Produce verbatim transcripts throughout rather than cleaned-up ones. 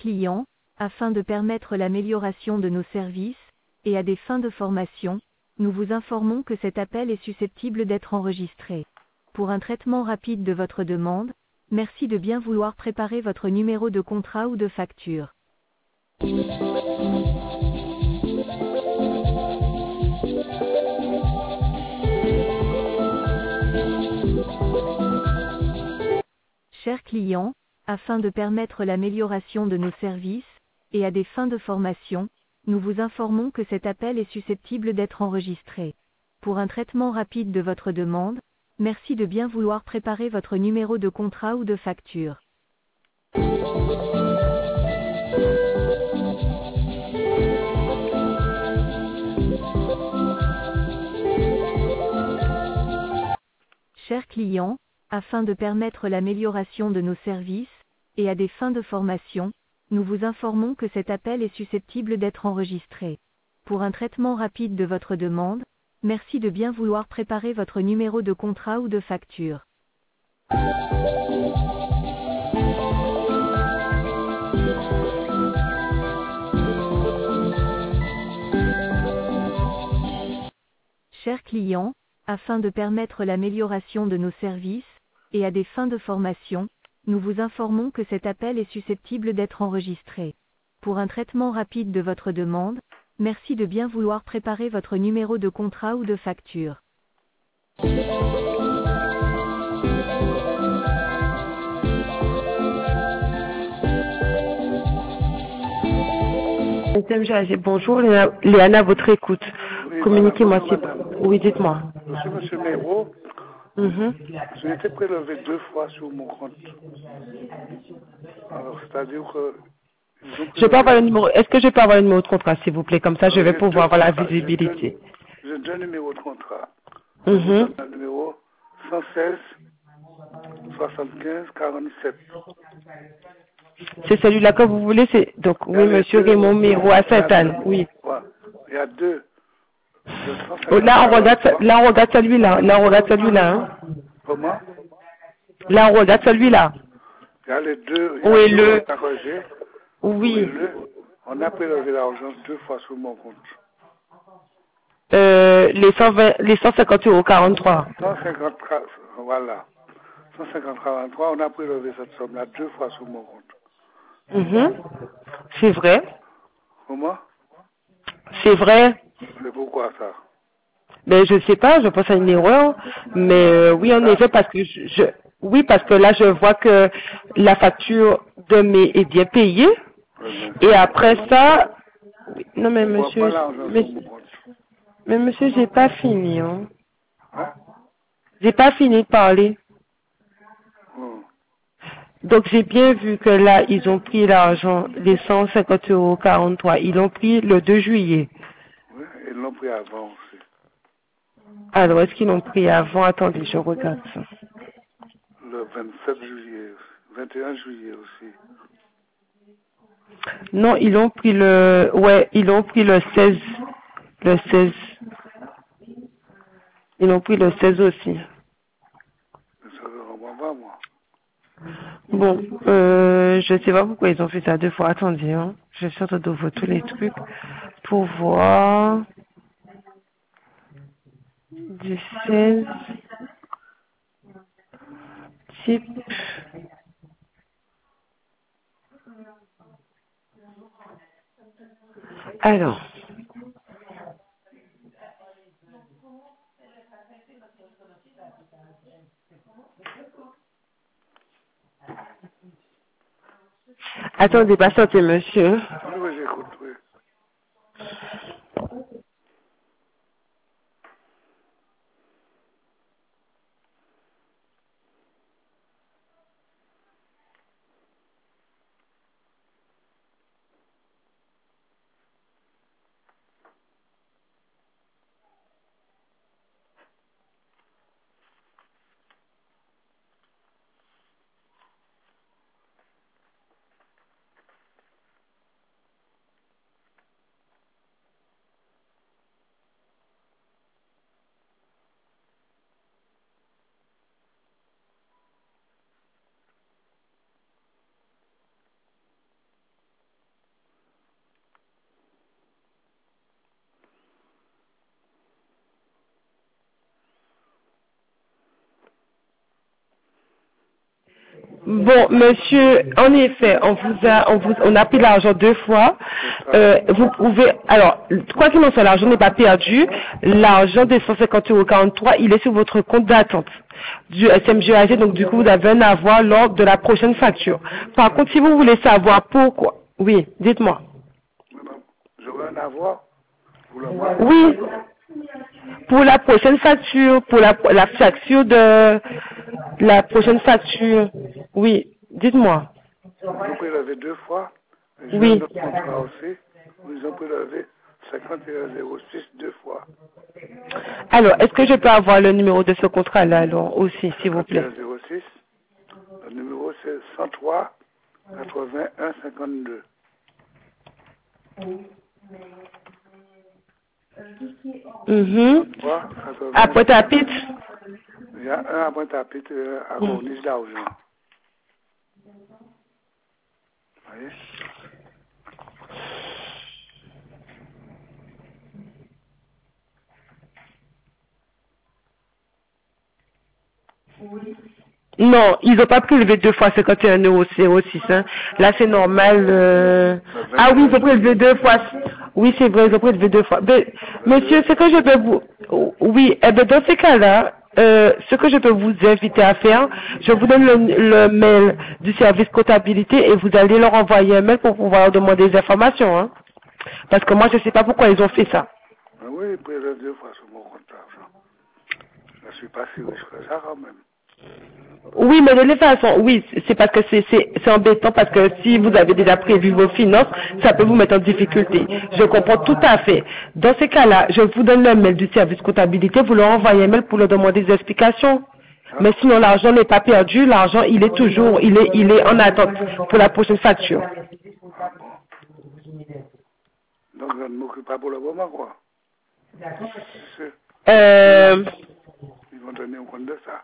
client, afin de permettre l'amélioration de nos services, et à des fins de formation, nous vous informons que cet appel est susceptible d'être enregistré. Pour un traitement rapide de votre demande, merci de bien vouloir préparer votre numéro de contrat ou de facture. Chers clients, afin de permettre l'amélioration de nos services, et à des fins de formation, nous vous informons que cet appel est susceptible d'être enregistré. Pour un traitement rapide de votre demande, merci de bien vouloir préparer votre numéro de contrat ou de facture. Chers clients, afin de permettre l'amélioration de nos services, et à des fins de formation, nous vous informons que cet appel est susceptible d'être enregistré. Pour un traitement rapide de votre demande, merci de bien vouloir préparer votre numéro de contrat ou de facture. Chers clients, afin de permettre l'amélioration de nos services, et à des fins de formation, nous vous informons que cet appel est susceptible d'être enregistré. Pour un traitement rapide de votre demande, merci de bien vouloir préparer votre numéro de contrat ou de facture. Madame Jazé, bonjour, Léana, Léana, votre écoute. Oui, Communiquez-moi voilà, si... bonjour, madame. Oui, dites-moi. Je suis monsieur Méraud. Mhm. J'ai été prélevé deux fois sur mon compte. Alors, c'est-à-dire que ils ont Je peux prélevé... avoir le numéro... Est-ce que je peux avoir le numéro de contrat, s'il vous plaît? Comme ça, je Alors, vais j'ai deux pouvoir avoir la contrats. J'ai deux, visibilité. j'ai deux numéros de contrat. Je vous Mhm. donne le numéro cent seize soixante-quinze quarante-sept. C'est celui-là que vous voulez, c'est... Donc, Il y a oui, les monsieur deux. Raymond Miro à Il y a deux. Sainte-Anne, oui. Ouais. Il y a deux. Le Oh, là, on regarde, cent cinquante quarante-trois. là, on regarde celui-là. Là, on regarde celui-là, hein. Comment? Là, on regarde celui-là. Il y a les deux. Il y Où a est deux le... comptes à corriger. Où est Oui. le? On a prélevé l'argent deux fois sur mon compte. Euh, les cent vingt, les cent cinquante euros quarante-trois. cent cinquante, voilà. cent cinquante quarante-trois, on a prélevé cette somme-là deux fois sur mon compte. Mhm. C'est vrai. Comment? C'est vrai. C'est pourquoi ça? Mais je sais pas, je pense à une erreur. Mais euh, oui, en Ça? effet, parce que je, je- oui, parce que là, je vois que la facture de mai est bien payée. Oui, mais Et c'est- après ça, oui, non mais je vois pas monsieur, l'argent mais, sur mon compte. mais monsieur, j'ai pas fini. Hein. Hein? J'ai pas fini de parler. Hmm. Donc j'ai bien vu que là, ils ont pris l'argent, les cent cinquante euros quarante-trois. Ils l'ont pris le deux juillet. Oui, ils l'ont pris avant aussi. Alors, est-ce qu'ils l'ont pris avant? Attendez, je regarde ça. Le vingt-sept juillet, vingt et un juillet aussi. Non, ils l'ont pris le, ouais, ils l'ont pris le seize, le seize. Ils l'ont pris le seize aussi. Mais ça ne comprend pas, moi. Bon, euh, je sais pas pourquoi ils ont fait ça deux fois. Attendez, hein. Je vais sortir de vous tous les trucs pour voir. Du seize. Type. Alors. Attendez, patientez, monsieur. Oui, oui, j'écoute, oui. Bon, monsieur, en effet, on vous a, on vous, on a pris l'argent deux fois. Euh, vous pouvez, alors, quoi qu'il en soit, l'argent n'est pas perdu. L'argent des cent cinquante euros quarante-trois, il est sur votre compte d'attente du S M G A G, donc du coup, vous avez un avoir lors de la prochaine facture. Par contre, si vous voulez savoir pourquoi, oui, dites-moi. J'aurais un avoir. Vous l'envoyez? Oui, pour la prochaine facture, pour la, la facture de la prochaine facture. Oui, dites-moi. Ils ont prélevé deux fois. J'ai Oui. un autre contrat aussi. Ils ont prélevé cinquante et un zéro six deux fois. Alors, est-ce que je peux avoir le numéro de ce contrat-là, alors, aussi, s'il vous plaît? cinquante et un zéro six. Le numéro, c'est cent trois quatre-vingt-un cinquante-deux. Mhm. trois, quatre-vingts. Après ta pite? Il y a un à Pointe-à-Pitre euh, à Corniche d'Argent. Vous voyez? Non, ils n'ont pas prélevé deux fois cinquante et un euros zéro six. Hein. Là, c'est normal. Euh... Ah oui, ils ont prélevé deux fois. Oui, c'est vrai, ils ont prélevé deux fois. Mais, monsieur, ce que je peux vous... Oui, eh bien, dans ces cas-là, euh, ce que je peux vous inviter à faire, je vous donne le, le mail du service comptabilité et vous allez leur envoyer un mail pour pouvoir demander des informations. Hein. Parce que moi, je ne sais pas pourquoi ils ont fait ça. Ben oui, ils prélèvent deux fois sur mon compte d'argent. Je ne suis pas si riche que ça quand même. Oui, mais de toute façon, oui, c'est parce que c'est c'est c'est embêtant parce que si vous avez déjà prévu vos finances, ça peut vous mettre en difficulté. Je comprends tout à fait. Dans ces cas-là, je vous donne le mail du service comptabilité, vous leur envoyez un mail pour leur demander des explications. Mais sinon, l'argent n'est pas perdu, l'argent, il est toujours, il est, il est en attente pour la prochaine facture. Ah bon. Donc je ne m'occupe pas pour le moment, quoi. C'est sûr. Euh, Ils vont donner compte de ça.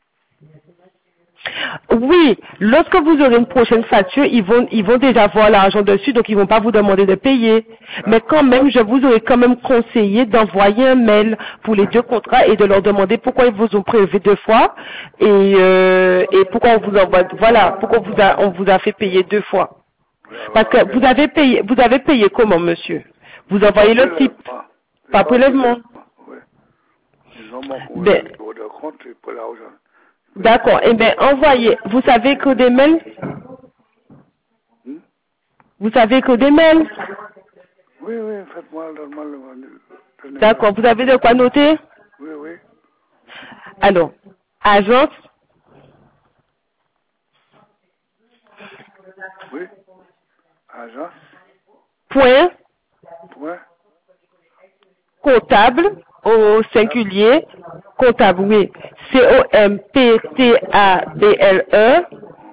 Oui, lorsque vous aurez une prochaine facture, ils vont, ils vont déjà voir l'argent dessus, donc ils vont pas vous demander de payer. Mais quand même, je vous aurais quand même conseillé d'envoyer un mail pour les deux contrats et de leur demander pourquoi ils vous ont prélevé deux fois et, euh, et pourquoi on vous envoie, voilà, pourquoi on vous a, on vous a fait payer deux fois. Parce que vous avez payé, vous avez payé comment, monsieur? Vous envoyez le type, pas prélèvement. Oui. Ils ont mon Ben, numéro de compte pour l'argent. d'accord. Eh bien, envoyez. Vous savez que des mails? Hmm? Vous savez que des mails? Oui, oui, faites-moi, donne-moi le, le numéro. D'accord. Vous avez de quoi noter? Oui, oui. Alors, agence, Oui. Agence, point, point, comptable, au singulier, comptable, oui. C O M P T A B L E,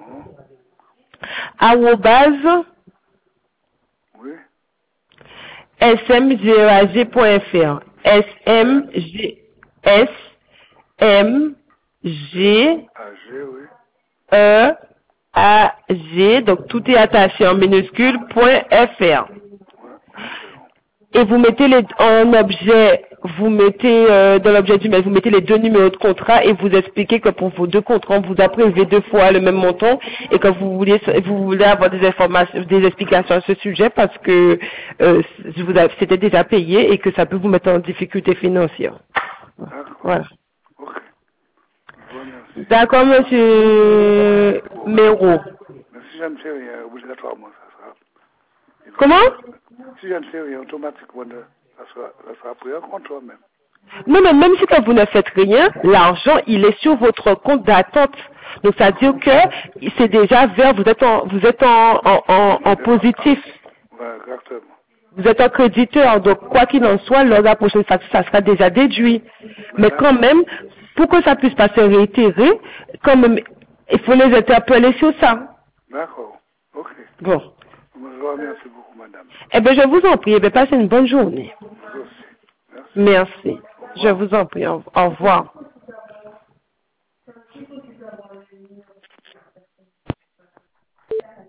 arrobase, oui. S M G A G point F R. S M G, S M G A G, oui. E A G, donc tout est attaché en minuscule, point F R. Et vous mettez les, en objet, vous mettez euh, dans l'objet du mail, vous mettez les deux numéros de contrat et vous expliquez que pour vos deux contrats, on vous a prélevé deux fois le même montant et que vous voulez, vous voulez avoir des informations, des explications à ce sujet parce que euh, vous avez, c'était déjà payé et que ça peut vous mettre en difficulté financière. D'accord. Voilà. Ok. Je vous remercie. D'accord, monsieur Méraud. Mais si je ne sais rien, obligatoirement, ça sera. Comment? Si je ne sais rien, automatiquement, ça sera, ça sera pris en compte toi-même. Non, mais même si quand vous ne faites rien, l'argent, il est sur votre compte d'attente. Donc, ça veut dire que c'est déjà vert, vous êtes en, vous êtes en, en, en, en positif. Voilà, exactement. Vous êtes un créditeur. Donc, quoi qu'il en soit, lors de la prochaine facture, ça sera déjà déduit. Mais quand même, pour que ça puisse pas se réitérer, quand même, il faut les interpeller sur ça. D'accord. Ok. Bon. Je vous remercie beaucoup, madame. Eh bien, je vous en prie. Eh bien, passez une bonne journée. Vous aussi. Merci. Merci. Je vous en prie. Au au revoir.